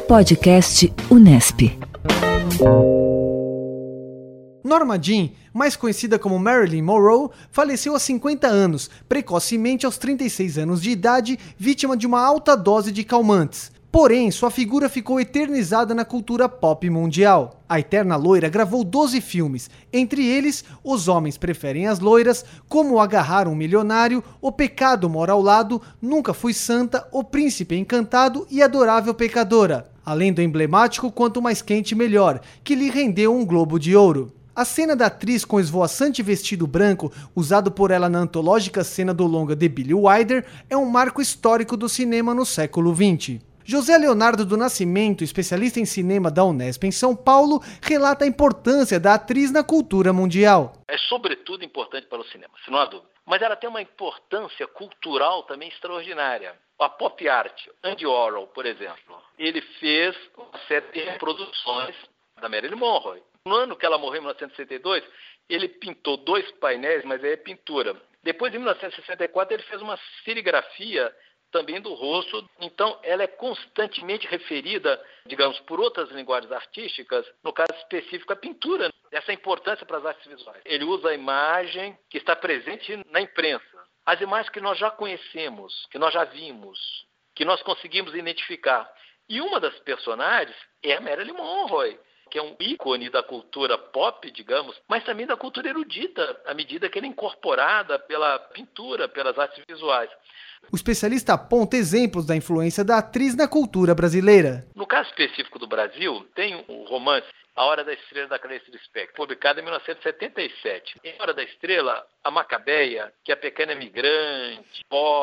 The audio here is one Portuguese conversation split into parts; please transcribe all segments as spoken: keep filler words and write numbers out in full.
Podcast Unesp. Norma Jean, mais conhecida como Marilyn Monroe, faleceu aos cinquenta anos, precocemente aos trinta e seis anos de idade, vítima de uma alta dose de calmantes. Porém, sua figura ficou eternizada na cultura pop mundial. A eterna loira gravou doze filmes, entre eles Os Homens Preferem as Loiras, Como Agarrar um Milionário, O Pecado Mora ao Lado, Nunca Fui Santa, O Príncipe Encantado e Adorável Pecadora. Além do emblemático Quanto Mais Quente Melhor, que lhe rendeu um Globo de Ouro. A cena da atriz com esvoaçante vestido branco, usado por ela na antológica cena do longa de Billy Wilder, é um marco histórico do cinema no século vinte. José Leonardo do Nascimento, especialista em cinema da Unesp em São Paulo, relata a importância da atriz na cultura mundial. É sobretudo importante para o cinema, se não há dúvida. Mas ela tem uma importância cultural também extraordinária. A pop art, Andy Warhol, por exemplo, ele fez uma série de reproduções da Marilyn Monroe. No ano que ela morreu, em mil novecentos e sessenta e dois, ele pintou dois painéis, mas é pintura. Depois, em mil novecentos e sessenta e quatro, ele fez uma serigrafia também do rosto. Então, ela é constantemente referida, digamos, por outras linguagens artísticas, no caso específico, a pintura. Essa importância para as artes visuais. Ele usa a imagem que está presente na imprensa. As imagens que nós já conhecemos, que nós já vimos, que nós conseguimos identificar. E uma das personagens é a Marilyn Monroe, que é um ícone da cultura pop, digamos, mas também da cultura erudita, à medida que ela é incorporada pela pintura, pelas artes visuais. O especialista aponta exemplos da influência da atriz na cultura brasileira. No caso específico do Brasil, tem o romance A Hora da Estrela, da Clarice Lispector, publicado em mil novecentos e setenta e sete. Em A Hora da Estrela, a Macabeia, que é a pequena imigrante,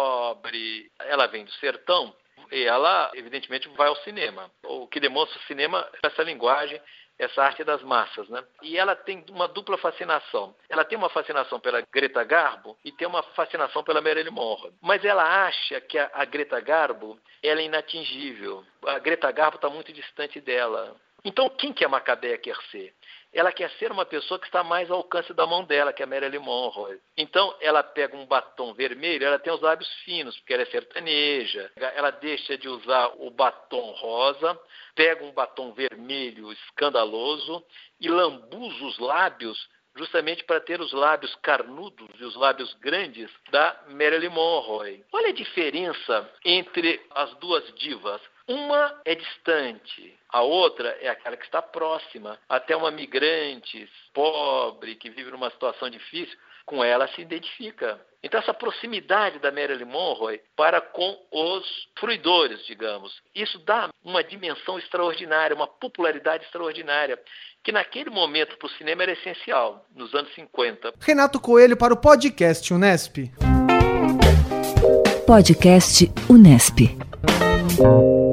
pobre, ela vem do sertão, e ela, evidentemente, vai ao cinema. O que demonstra o cinema é essa linguagem, essa arte das massas, né? E ela tem uma dupla fascinação. Ela tem uma fascinação pela Greta Garbo e tem uma fascinação pela Marilyn Monroe. Mas ela acha que a, a Greta Garbo ela é inatingível. A Greta Garbo está muito distante dela. Então, quem que a Macabeia quer ser? Ela quer ser uma pessoa que está mais ao alcance da mão dela, que é a Marilyn Monroe. Então, ela pega um batom vermelho, ela tem os lábios finos, porque ela é sertaneja. Ela deixa de usar o batom rosa, pega um batom vermelho escandaloso e lambuza os lábios justamente para ter os lábios carnudos e os lábios grandes da Marilyn Monroe. Olha a diferença entre as duas divas. Uma é distante, a outra é aquela que está próxima. Até uma migrante pobre que vive numa situação difícil, com ela se identifica. Então essa proximidade da Marilyn Monroe para com os fruidores, digamos, isso dá uma dimensão extraordinária, uma popularidade extraordinária, que naquele momento para o cinema era essencial, nos anos cinquenta. Renato Coelho para o Podcast Unesp. Podcast Unesp.